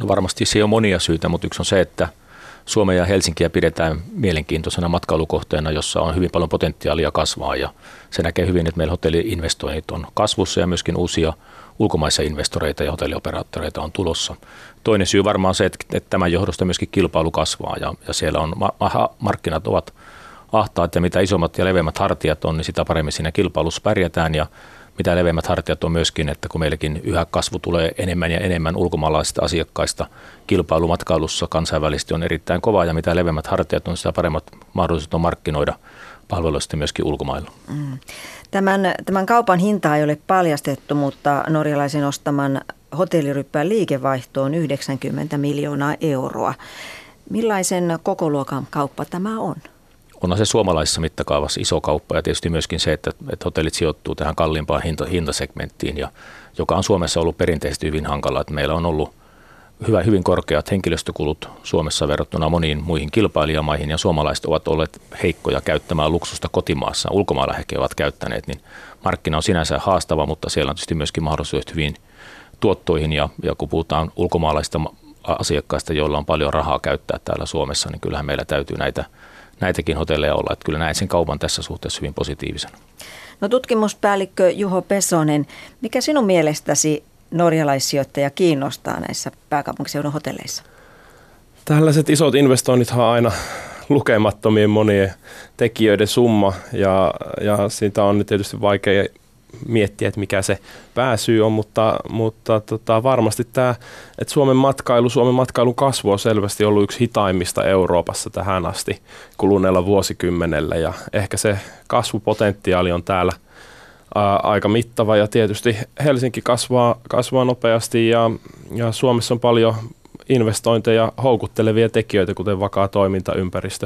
No varmasti siihen on monia syitä, mutta yksi on se, että Suomea ja Helsinkiä pidetään mielenkiintoisena matkailukohteena, jossa on hyvin paljon potentiaalia kasvaa ja se näkee hyvin, että meillä hotelli-investoinnit on kasvussa ja myöskin uusia ulkomaisia investoreita ja hotellioperaattoreita on tulossa. Toinen syy varmaan on se, että tämän johdosta myöskin kilpailu kasvaa ja siellä on markkinat ovat ahtaat ja mitä isommat ja leveämmät hartiat on, niin sitä paremmin siinä kilpailussa pärjätään ja mitä leveämmät hartiat on myöskin, että kun meilläkin yhä kasvu tulee enemmän ja enemmän ulkomaalaisista asiakkaista, kilpailumatkailussa kansainvälisesti on erittäin kova ja mitä leveämmät hartiat on, sitä paremmat mahdollisuudet on markkinoida palveluista myöskin ulkomailla. Tämän kaupan hintaa ei ole paljastettu, mutta norjalaisen ostaman hotelliryppään liikevaihto on 90 miljoonaa euroa. Millaisen kokoluokan kauppa tämä on? Onhan se suomalaisessa mittakaavassa iso kauppa ja tietysti myöskin se, että hotellit sijoittuu tähän kalliimpaan hintasegmenttiin, ja joka on Suomessa ollut perinteisesti hyvin hankala. Että meillä on ollut hyvin korkeat henkilöstökulut Suomessa verrattuna moniin muihin kilpailijamaihin ja suomalaiset ovat olleet heikkoja käyttämään luksusta kotimaassa. Ulkomailla he ovat käyttäneet, niin markkina on sinänsä haastava, mutta siellä on tietysti myöskin mahdollisuudet hyvin tuottoihin ja kun puhutaan ulkomaalaisista asiakkaista, joilla on paljon rahaa käyttää täällä Suomessa, niin kyllähän meillä täytyy näitäkin hotelleja olla. Että kyllä näen sen kaupan tässä suhteessa hyvin positiivisena. No tutkimuspäällikkö Juho Pesonen, mikä sinun mielestäsi norjalaissijoittajia kiinnostaa näissä pääkaupunkiseudun hotelleissa? Tällaiset isot investoinnithan on aina lukemattomien monien tekijöiden summa ja siitä on nyt tietysti vaikea miettiä, että mikä se pääsyy on, mutta varmasti tämä, että Suomen matkailun kasvu on selvästi ollut yksi hitaimmista Euroopassa tähän asti kuluneella vuosikymmenellä ja ehkä se kasvupotentiaali on täällä aika mittava ja tietysti Helsinki kasvaa nopeasti ja Suomessa on paljon investointeja houkuttelevia tekijöitä, kuten vakaa toimintaympäristö,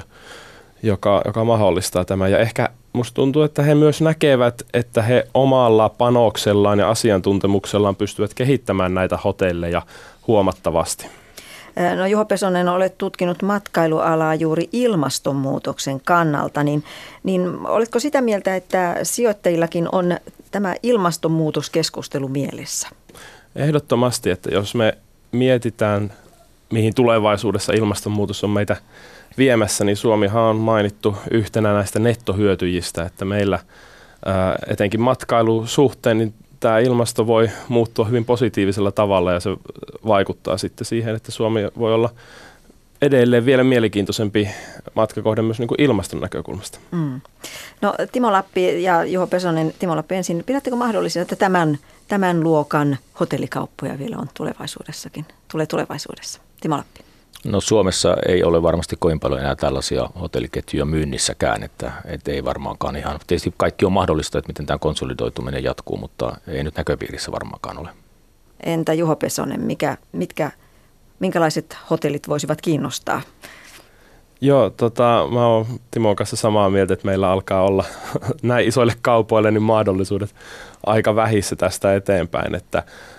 joka mahdollistaa tämän. Ja ehkä musta tuntuu, että he myös näkevät, että he omalla panoksellaan ja asiantuntemuksellaan pystyvät kehittämään näitä hotelleja huomattavasti. No Juho Pesonen, olet tutkinut matkailualaa juuri ilmastonmuutoksen kannalta, niin oletko sitä mieltä, että sijoittajillakin on tämä ilmastonmuutoskeskustelu mielessä? Ehdottomasti, että jos me mietitään, mihin tulevaisuudessa ilmastonmuutos on meitä viemässä, niin Suomihan on mainittu yhtenä näistä nettohyötyjistä, että meillä etenkin matkailusuhteen suhteen niin tämä ilmasto voi muuttua hyvin positiivisella tavalla ja se vaikuttaa sitten siihen, että Suomi voi olla edelleen vielä mielenkiintoisempi matkakohde myös niin kuin ilmaston näkökulmasta. No Timo Lappi ja Juho Pesonen, Timo Lappi ensin, pidättekö mahdollisena, että tämän luokan hotellikauppoja vielä on tulee tulevaisuudessa? Timo Lappi. No Suomessa ei ole varmasti kovin paljon enää tällaisia hotelliketjuja myynnissäkään, että ei varmaankaan ihan. Tietysti kaikki on mahdollista, että miten tämä konsolidoituminen jatkuu, mutta ei nyt näköpiirissä varmaankaan ole. Entä Juho Pesonen, minkälaiset hotellit voisivat kiinnostaa? Joo, mä oon Timon kanssa samaa mieltä, että meillä alkaa olla näin isoille kaupoille niin mahdollisuudet aika vähissä tästä eteenpäin, että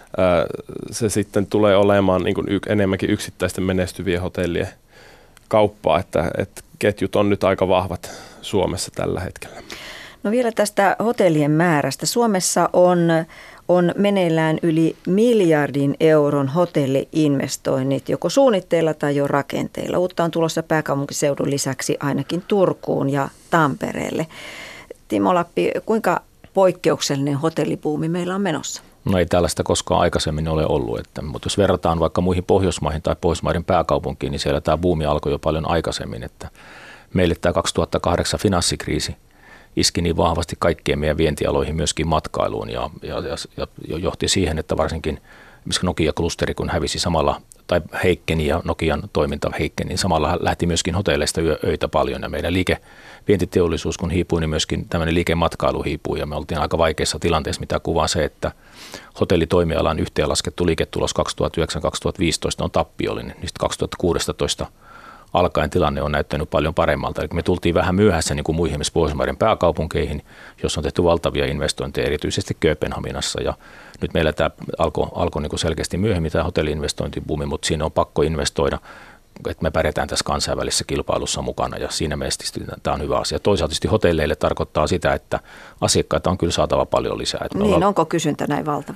se sitten tulee olemaan niin kuin enemmänkin yksittäisten menestyvien hotellien kauppaa, että ketjut on nyt aika vahvat Suomessa tällä hetkellä. No vielä tästä hotellien määrästä. Suomessa on meneillään yli 1 miljardin euron hotelli-investoinnit, joko suunnitteilla tai jo rakenteilla. Uutta on tulossa pääkaupunkiseudun lisäksi ainakin Turkuun ja Tampereelle. Timo Lappi, kuinka poikkeuksellinen hotellibuumi meillä on menossa? No ei tällaista koskaan aikaisemmin ole ollut, mutta jos verrataan vaikka muihin Pohjoismaihin tai Pohjoismaiden pääkaupunkiin, niin siellä tämä buumi alkoi jo paljon aikaisemmin. Että meille tämä 2008 finanssikriisi iski niin vahvasti kaikkien meidän vientialoihin, myöskin matkailuun ja johti siihen, että varsinkin Nokia-klusteri kun hävisi samalla tai heikkeni ja Nokian toiminta heikkeni, niin samalla lähti myöskin hotelleista öitä paljon ja meidän vientiteollisuus kun hiipui, niin myöskin tämmöinen liikematkailu hiipui ja me oltiin aika vaikeassa tilanteessa, mitä kuvaa se, että hotellitoimialan yhteenlaskettu liiketulos 2009-2015 on tappiollinen, niin 2016 alkaen tilanne on näyttänyt paljon paremmalta. Eli me tultiin vähän myöhässä niin kuin muihin Pohjoismaiden pääkaupunkeihin, jossa on tehty valtavia investointeja, erityisesti Kööpenhaminassa. Ja nyt meillä tämä alkoi niin kuin selkeästi myöhemmin tämä hotelli-investointibuumi, mutta siinä on pakko investoida, että me pärjätään tässä kansainvälisessä kilpailussa mukana ja siinä mielessä tämä on hyvä asia. Toisaalta hotelleille tarkoittaa sitä, että asiakkaita on kyllä saatava paljon lisää. Onko kysyntä näin valtava?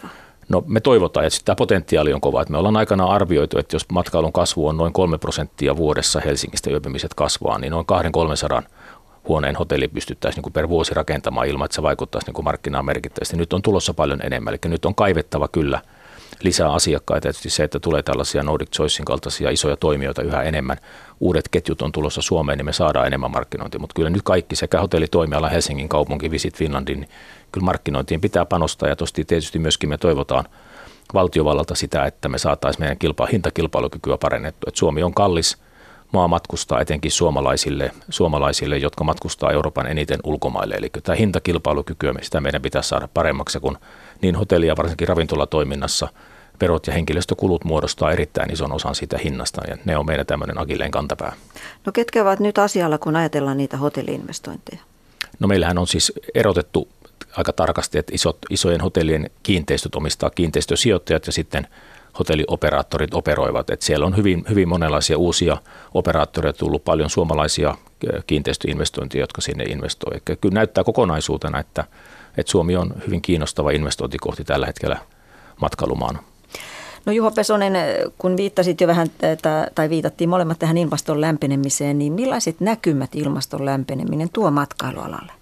No me toivotaan, että tämä potentiaali on kova. Että me ollaan aikanaan arvioitu, että jos matkailun kasvu on noin 3% vuodessa, Helsingistä yöpymiset kasvaa, niin noin 200-300 huoneen hotelli pystyttäisiin niin per vuosi rakentamaan ilman, että se vaikuttaisi niin markkinaan merkittävästi. Nyt on tulossa paljon enemmän, eli nyt on kaivettava kyllä lisää asiakkaita. Tietysti se, että tulee tällaisia Nordic Choicein kaltaisia isoja toimijoita yhä enemmän, uudet ketjut on tulossa Suomeen, niin me saadaan enemmän markkinointia. Mutta kyllä nyt kaikki sekä hotellitoimiala, Helsingin kaupunki, Visit Finlandin, niin kyllä markkinointiin pitää panostaa. Ja tietysti myöskin me toivotaan valtiovallalta sitä, että me saataisiin meidän hintakilpailukykyä parannettua. Että Suomi on kallis maa matkustaa etenkin suomalaisille, jotka matkustaa Euroopan eniten ulkomaille. Eli tämä hintakilpailukykyä, sitä meidän pitäisi saada paremmaksi, kun niin hotelli- ja varsinkin ravintolatoiminnassa verot ja henkilöstökulut muodostaa erittäin ison osan siitä hinnasta, ja ne on meidän tämmöinen akilleen kantapää. No ketkä ovat nyt asialla, kun ajatellaan niitä hotelli-investointeja? No meillähän on siis erotettu aika tarkasti, että isojen hotellien kiinteistöt omistaa kiinteistösijoittajat ja sitten hotellioperaattorit operoivat. Että siellä on hyvin monenlaisia uusia operaattoreita tullut, paljon suomalaisia kiinteistöinvestointeja, jotka sinne investoi. Eli kyllä näyttää kokonaisuutena, että Suomi on hyvin kiinnostava investointikohti tällä hetkellä matkailumaana. No Juho Pesonen, kun viittasit jo vähän, tai viitattiin molemmat tähän ilmaston lämpenemiseen, niin millaiset näkymät ilmaston lämpeneminen tuo matkailualalle?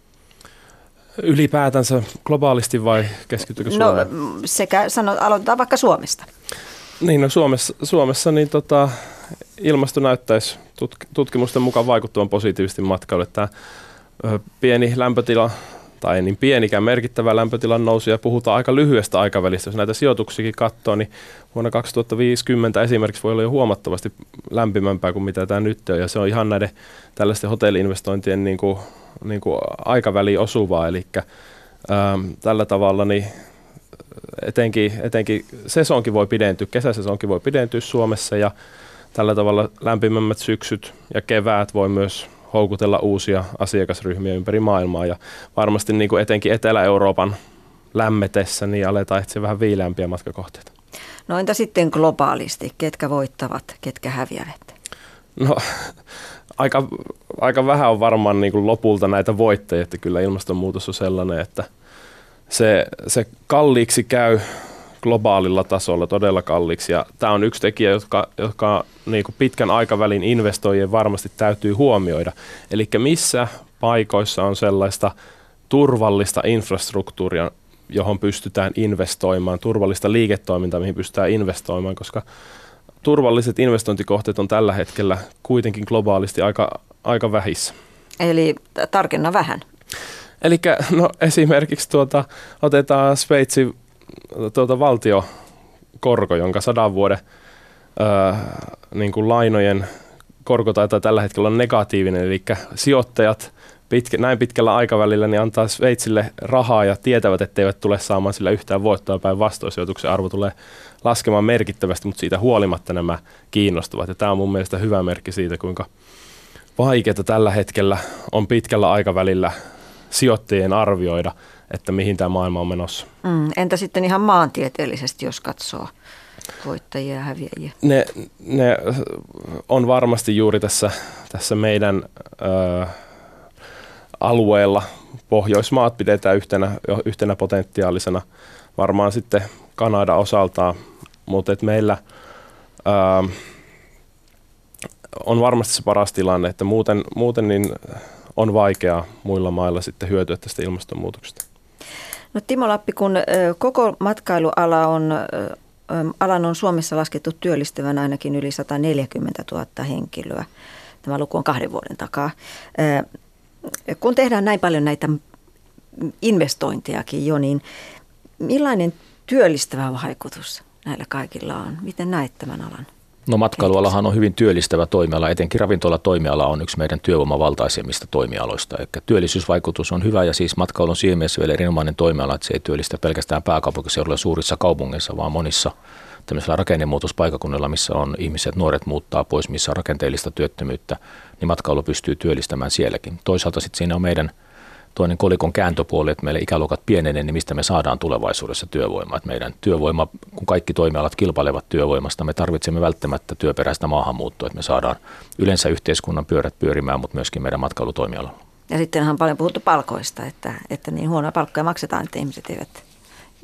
Ylipäätänsä globaalisti vai keskittyykö Suomeen? No aloitetaan vaikka Suomesta. Niin, no Suomessa niin ilmasto näyttäisi tutkimusten mukaan vaikuttavan positiivisesti matkailulle. Tämä pieni lämpötila, tai ei niin pienikään merkittävä lämpötilan nousu, ja puhutaan aika lyhyestä aikavälistä. Jos näitä sijoituksiakin katsoo, niin vuonna 2050 esimerkiksi voi olla jo huomattavasti lämpimämpää kuin mitä tämä nyt on, ja se on ihan näiden tällaisten hotelli-investointien niin kuin aikaväliin osuvaa, eli tällä tavalla niin etenkin sesonkin voi pidentyä, kesäsesonkin voi pidentyä Suomessa, ja tällä tavalla lämpimämmät syksyt ja keväät voi myös houkutella uusia asiakasryhmiä ympäri maailmaa, ja varmasti niin kuin etenkin Etelä-Euroopan lämmetessä niin aletaan etsiä vähän viileämpiä matkakohteita. No entä sitten globaalisti, ketkä voittavat, ketkä häviävät? No aika vähän on varmaan niin kuin lopulta näitä voittajia, että kyllä ilmastonmuutos on sellainen, että se kalliiksi käy globaalilla tasolla, todella kalliiksi, ja tämä on yksi tekijä, jotka niin kuin pitkän aikavälin investoijien varmasti täytyy huomioida. Eli missä paikoissa on sellaista turvallista infrastruktuuria, johon pystytään investoimaan, turvallista liiketoimintaa, mihin pystytään investoimaan, koska turvalliset investointikohteet on tällä hetkellä kuitenkin globaalisti aika vähissä. Eli tarkenna vähän. Eli no, esimerkiksi otetaan Sveitsin valtiokorko, jonka 100 vuoden niin kuin lainojen korko taitaa tällä hetkellä olla negatiivinen, eli sijoittajat näin pitkällä aikavälillä niin antaa Sveitsille rahaa ja tietävät, etteivät tule saamaan sillä yhtään voittoa, päinvastoin sijoituksen arvo tulee laskemaan merkittävästi, mutta siitä huolimatta nämä kiinnostuvat. Ja tämä on mun mielestä hyvä merkki siitä, kuinka vaikeaa tällä hetkellä on pitkällä aikavälillä sijoittajien arvioida, että mihin tämä maailma on menossa. Entä sitten ihan maantieteellisesti, jos katsoo voittajia ja häviäjiä? Ne on varmasti juuri tässä meidän alueella. Pohjoismaat pidetään yhtenä potentiaalisena, varmaan sitten Kanada osaltaan, mutta meillä on varmasti se paras tilanne, että muuten niin on vaikeaa muilla mailla sitten hyötyä tästä ilmastonmuutoksesta. No Timo Lappi, kun koko matkailuala alan on Suomessa laskettu työllistävän ainakin yli 140 000 henkilöä. Tämä luku on 2 vuoden takaa. Kun tehdään näin paljon näitä investointejakin jo, niin millainen työllistävä vaikutus näillä kaikilla on? Miten näet tämän alan? No matkailualahan on hyvin työllistävä toimiala, etenkin ravintolatoimiala on yksi meidän työvoimavaltaisemmista toimialoista. Eli työllisyysvaikutus on hyvä ja siis matkailu on siinä mielessä vielä erinomainen toimiala, että se ei työllistä pelkästään pääkaupunkiseudulla suurissa kaupungeissa, vaan monissa tämmöisillä rakennemuutospaikakunnilla, missä on ihmiset, nuoret muuttaa pois, missä on rakenteellista työttömyyttä, niin matkailu pystyy työllistämään sielläkin. Toisaalta sitten siinä on meidän toinen kolikon kääntöpuoli, että meille ikäluokat pienenee, niin mistä me saadaan tulevaisuudessa työvoimaa. Että meidän työvoima, kun kaikki toimialat kilpailevat työvoimasta, me tarvitsemme välttämättä työperäistä maahanmuuttoa, että me saadaan yleensä yhteiskunnan pyörät pyörimään, mutta myöskin meidän matkailutoimialalla. Ja sittenhän on paljon puhuttu palkoista, että niin huonoa palkkoja maksetaan, että ihmiset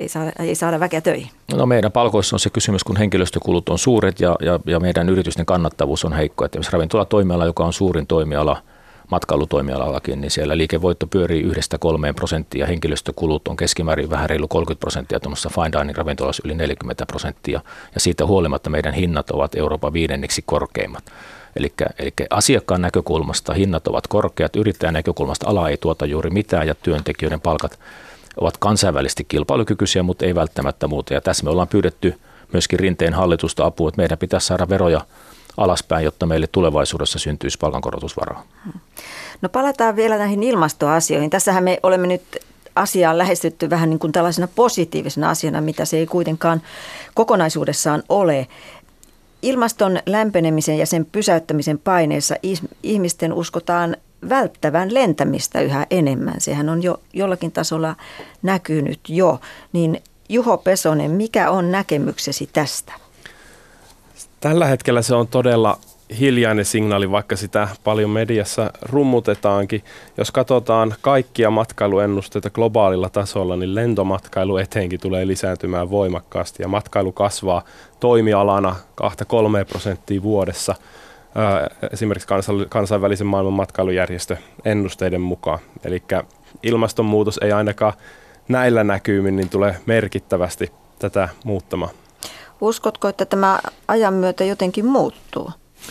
ei saada väkeä töihin? No meidän palkoissa on se kysymys, kun henkilöstökulut on suuret ja meidän yritysten kannattavuus on heikko. Että jos ravintolatoimiala, joka on suurin toimiala matkailutoimialallakin, niin siellä liikevoitto pyörii 1-3% ja henkilöstökulut on keskimäärin vähän reilu 30%, tuommoisessa fine dining ravintolassa yli 40%. Ja siitä huolimatta meidän hinnat ovat Euroopan 5. korkeimmat. Eli asiakkaan näkökulmasta hinnat ovat korkeat, yrittäjän näkökulmasta ala ei tuota juuri mitään ja työntekijöiden palkat ovat kansainvälisesti kilpailukykyisiä, mutta ei välttämättä muuta. Ja tässä me ollaan pyydetty myöskin Rinteen hallitusta apua, että meidän pitäisi saada veroja alaspäin, jotta meille tulevaisuudessa syntyisi palkankorotusvaraa. No palataan vielä näihin ilmastoasioihin. Tässähän me olemme nyt asiaan lähestytty vähän niin kuin tällaisena positiivisena asiana, mitä se ei kuitenkaan kokonaisuudessaan ole. Ilmaston lämpenemisen ja sen pysäyttämisen paineessa ihmisten uskotaan välttävän lentämistä yhä enemmän. Sehän on jo jollakin tasolla näkynyt jo. Niin Juho Pesonen, mikä on näkemyksesi tästä? Tällä hetkellä se on todella hiljainen signaali, vaikka sitä paljon mediassa rummutetaankin. Jos katsotaan kaikkia matkailuennusteita globaalilla tasolla, niin lentomatkailu etenkin tulee lisääntymään voimakkaasti ja matkailu kasvaa toimialana 2-3% vuodessa. Esimerkiksi kansainvälisen maailman matkailujärjestö ennusteiden mukaan. Eli ilmastonmuutos ei ainakaan näillä näkymin niin tulee merkittävästi tätä muuttamaan. Uskotko, että tämä ajan myötä jotenkin muuttuu?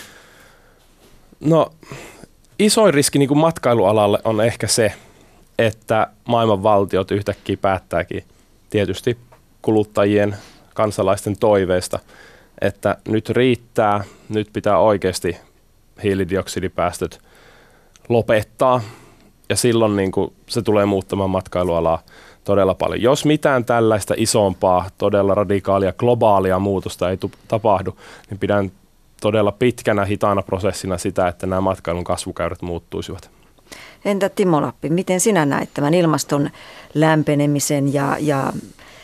No, isoin riski niin kuin matkailualalle on ehkä se, että maailman valtiot yhtäkkiä päättääkin tietysti kuluttajien, kansalaisten toiveesta, että nyt riittää, nyt pitää oikeasti hiilidioksidipäästöt lopettaa ja silloin niin kuin se tulee muuttamaan matkailualaa todella paljon. Jos mitään tällaista isompaa, todella radikaalia, globaalia muutosta ei tapahdu, niin pidän todella pitkänä, hitaana prosessina sitä, että nämä matkailun kasvukäyrät muuttuisivat. Entä Timo Lappi, miten sinä näet tämän ilmaston lämpenemisen ja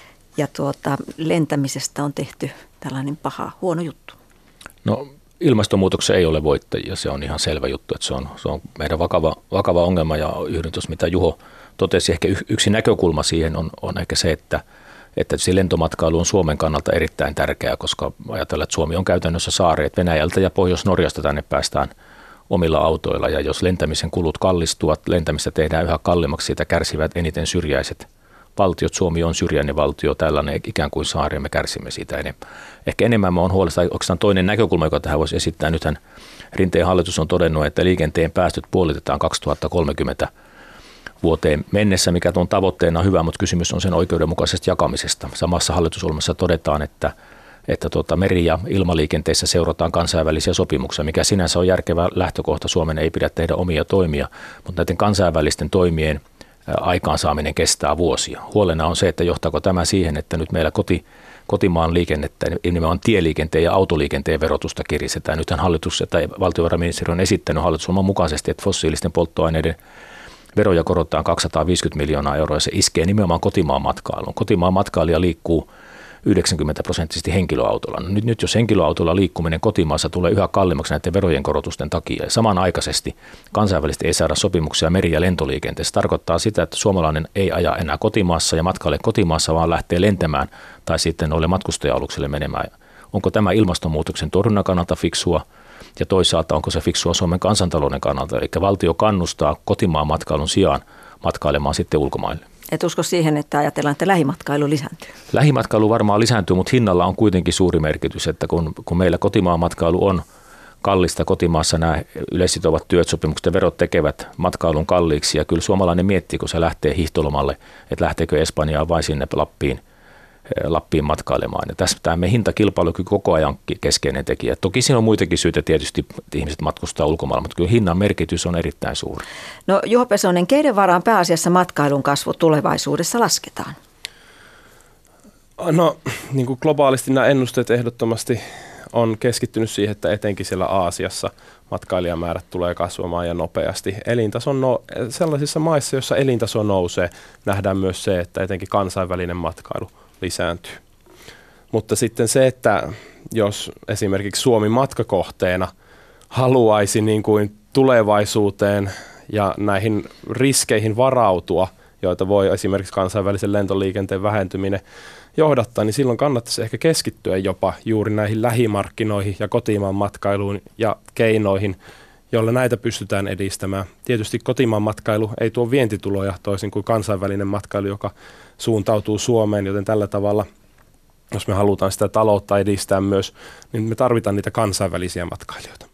lentämisestä on tehty tällainen huono juttu? No ilmastonmuutoksen ei ole voittajia, se on ihan selvä juttu, että se on meidän vakava ongelma ja yhdyn tuossa, mitä Juho totesi. Ehkä yksi näkökulma siihen on ehkä se, että se lentomatkailu on Suomen kannalta erittäin tärkeää, koska ajatellaan, että Suomi on käytännössä saari, että Venäjältä ja Pohjois-Norjasta tänne päästään omilla autoilla ja jos lentämisen kulut kallistuvat, lentämistä tehdään yhä kalliimmaksi, siitä kärsivät eniten syrjäiset valtiot. Suomi on syrjäinen valtio, tällainen ikään kuin saari ja me kärsimme siitä enemmän. Ehkä enemmän mä oon huolesta, oikeastaan toinen näkökulma, joka tähän voisi esittää. Nythän Rinteen hallitus on todennut, että liikenteen päästöt puolitetaan 2030 vuoteen mennessä, mikä tuon tavoitteena on hyvä, mutta kysymys on sen oikeudenmukaisesta jakamisesta. Samassa hallitusohjelmassa todetaan, että meri- ja ilmaliikenteessä seurataan kansainvälisiä sopimuksia, mikä sinänsä on järkevä lähtökohta. Suomen ei pidä tehdä omia toimia, mutta näiden kansainvälisten toimien aikaansaaminen kestää vuosia. Huolena on se, että johtaako tämä siihen, että nyt meillä kotimaan liikennettä, nimenomaan tieliikenteen ja autoliikenteen verotusta kiristetään. Nythän hallitus tai valtiovarainministeriö on esittänyt hallitusohjelman mukaisesti, että fossiilisten polttoaineiden veroja korotetaan 250 miljoonaa euroa ja se iskee nimenomaan kotimaan matkailuun. Kotimaan matkailija liikkuu 90% henkilöautolla. No nyt jos henkilöautolla liikkuminen kotimaassa tulee yhä kalliimmaksi näiden verojen korotusten takia ja samanaikaisesti kansainvälisesti ei saada sopimuksia meri- ja lentoliikenteessä, tarkoittaa sitä, että suomalainen ei aja enää kotimaassa ja matkaile kotimaassa, vaan lähtee lentämään tai sitten noille matkustaja-aluksille menemään. Onko tämä ilmastonmuutoksen torjunnan kannalta fiksua? Ja toisaalta onko se fiksua Suomen kansantalouden kannalta, eli valtio kannustaa kotimaan matkailun sijaan matkailemaan sitten ulkomaille. Et usko siihen, että ajatellaan, että lähimatkailu lisääntyy? Lähimatkailu varmaan lisääntyy, mutta hinnalla on kuitenkin suuri merkitys, että kun meillä kotimaan matkailu on kallista, kotimaassa nämä yleissitovat työsopimukset ja verot tekevät matkailun kalliiksi ja kyllä suomalainen miettii, kun se lähtee hiihtolomalle, että lähteekö Espanjaan vai sinne Lappiin matkailemaan. Ja tässä tämä hintakilpailukyky koko ajan keskeinen tekijä. Toki siinä on muitakin syitä tietysti, että ihmiset matkustaa ulkomailla, mutta kyllä hinnan merkitys on erittäin suuri. No Juho Pesonen, keiden varaan pääasiassa matkailun kasvu tulevaisuudessa lasketaan? No niin kuin globaalisti nämä ennusteet ehdottomasti on keskittynyt siihen, että etenkin siellä Aasiassa matkailijamäärät tulee kasvamaan ja nopeasti. Sellaisissa maissa, joissa elintaso nousee, nähdään myös se, että etenkin kansainvälinen matkailu lisääntyy. Mutta sitten se, että jos esimerkiksi Suomi matkakohteena haluaisi niin kuin tulevaisuuteen ja näihin riskeihin varautua joita voi esimerkiksi kansainvälisen lentoliikenteen vähentyminen johdattaa, niin silloin kannattaisi ehkä keskittyä jopa juuri näihin lähimarkkinoihin ja kotimaan matkailuun ja keinoihin, joilla näitä pystytään edistämään. Tietysti kotimaan matkailu ei tuo vientituloja toisin kuin kansainvälinen matkailu, joka suuntautuu Suomeen, joten tällä tavalla, jos me halutaan sitä taloutta edistää myös, niin me tarvitaan niitä kansainvälisiä matkailijoita.